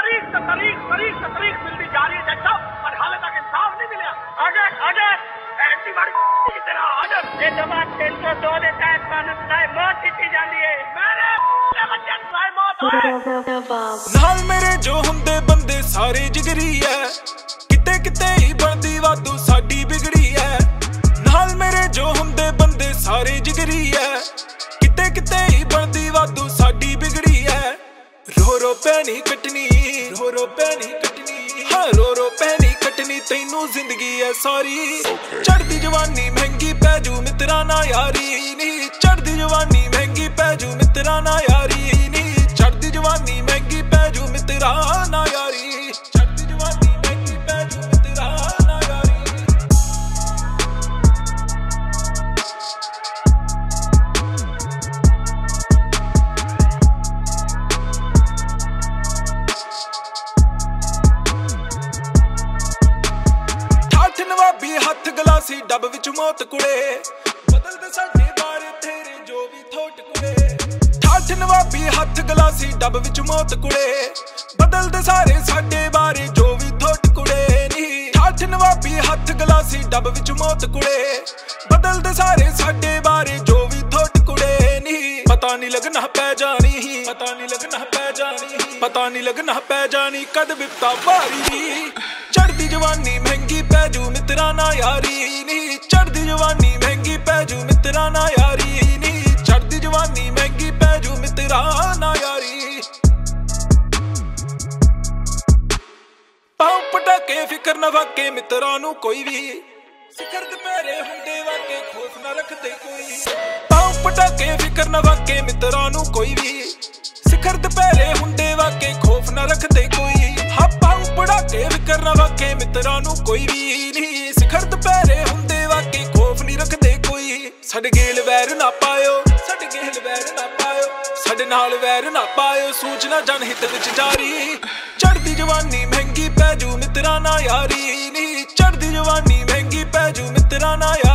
तारीख मिलती जा रही है जज साहब, पर हाले तक इंसाफ नहीं मिला। आजा एंटीबॉडी की तरह आजा। ये जमात 302 ਦੇ ਤਹਿਤ ਕਾਨੂੰਨ ਬਣਾਏ ਮੌਤ ਦਿੱਤੀ ਜਾਂਦੀ ਹੈ। ਮੇਰੇ ਬੱਚੇ ਨੂੰ ਮੌਤ ਨਾਲ ਮੇਰੇ ਜੋ ਹੁੰਦੇ ਬੰਦੇ ਸਾਰੇ ਜਿਗਰੀ ਐ, ਕਿਤੇ ਕਿਤੇ ਹੀ ਬਣਦੀ ਵਾਧੂ ਸਾਡੀ ਵਿਗੜੀ ਐ। ਨਾਲ ਮੇਰੇ ਜੋ ਹੁੰਦੇ ਬੰਦੇ ਸਾਰੇ ਜਿਗਰੀ ਐ, ਕਿਤੇ ਕਿਤੇ ਹੀ ਬਣਦੀ ਵਾਧੂ ਸਾਡੀ ਵਿਗੜੀ ਐ। रो रो पैनी कटनी, रो रो पैनी कटनी, हाँ रो रो पैनी कटनी, तैनू जिंदगी है सारी। चढ़दी जवानी महंगी पैजू मित्रा ना यारी नी, चढ़दी जवानी महंगी पैजू मित्रा ना यारी नी, चढ़दी जवानी महंगी पैजू मित्रा ना यारी, चढ़दी जवानी महंगी पैजू मित्रा ना यारी। नवाबी हथ गलासी डब विच मौत कुड़े, बदलदे साडे बारे तेरे जो भी थोट कुड़े। ठाठ नवाबी हथ गलासी डब विच मौत कुड़े, बदलदे सारे साडे बारे जो भी थोट कुड़े नी। ठाठ नवाबी हथ गलासी डब विच मौत कुड़े, बदलदे सारे साडे बारे जो भी थोट कुड़े नी। पता नहीं लगना पै जानी, पता नहीं लगना पै जानी, पता नहीं लगना पै जानी कद विपता भारी। चढ़दी जवानी महंगी पैजू मित्रा ना यारी नी, चढ़दी जवानी महंगी पैजू मित्रा ना यारी नी, चढ़दी जवानी महंगी पैजू मित्रा ना यारी। पाँव पटाके फिकर न वाके मित्रा नू कोई भी, सिखर दुपहरे हुंदे वाके खौफ न रखते कोई। पाँव पटाके फिकर न वाके मित्रा नू कोई भी, सिखर दुपहरे हुंदे वाके खौफ न रखते कोई। हाँ पाँव पटाके फिकर न वाके मित्रा नू कोई भी नहीं, सिखर दुपहरे हुंदे वाके खौफ नहीं रखते कोई। साडे गेल वैर ना पायो, साडे गेल वैर ना पायो, साडे नाल वैर ना पायो, सूचना जनहित विच जारी। चढ़दी जवानी महंगी पैजू मित्रा ना यारी नी, चढ़दी जवानी महंगी पैजू मित्रा ना यारी।